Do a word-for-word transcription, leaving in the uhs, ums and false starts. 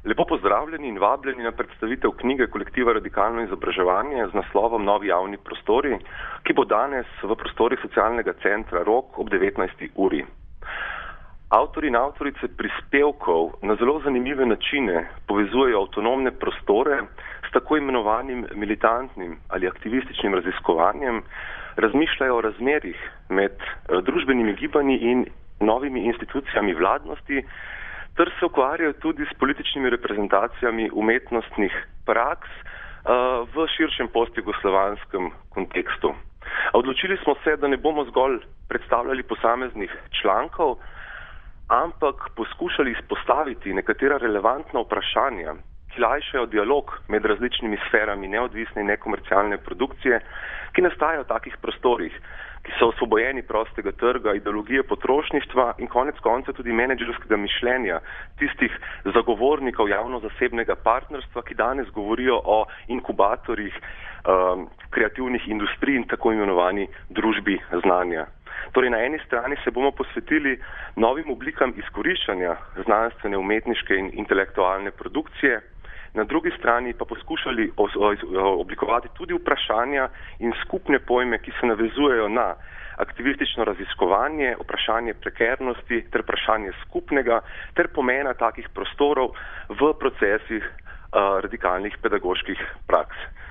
Lepo pozdravljeni in vabljeni na predstavitev knjige kolektiva Radikalno izobraževanje z naslovom Novi javni prostori, ki bo danes v prostorih socialnega centra Rog ob devetnajsti uri. Avtori in avtorice prispevkov na zelo zanimive načine povezujejo avtonomne prostore s tako imenovanim militantnim ali aktivističnim raziskovanjem, razmišljajo o razmerjih med družbenimi gibanji in novimi institucijami vladnosti, ter se ukvarjajo tudi s političnimi reprezentacijami umetnostnih praks uh, v širšem postjugoslovanskem kontekstu. Odločili smo se, da ne bomo zgolj predstavljali posameznih člankov, ampak poskušali izpostaviti nekatera relevantna vprašanja, ki lajšajo dialog med različnimi sferami neodvisne in nekomercialne produkcije, ki nastajajo v takih prostorih, ki so osvobojeni prostega trga, ideologije potrošništva in konec konca tudi menedžerskega mišljenja tistih zagovornikov javno-zasebnega partnerstva, ki danes govorijo o inkubatorjih um, kreativnih industrij in tako imenovani družbi znanja. Torej, na eni strani se bomo posvetili novim oblikam izkoriščanja znanstvene, umetniške in intelektualne produkcije, na drugi strani pa poskušali oblikovati tudi vprašanja in skupne pojme, ki se navezujejo na aktivistično raziskovanje, vprašanje prekernosti ter vprašanje skupnega ter pomena takih prostorov v procesih uh, radikalnih pedagoških praks.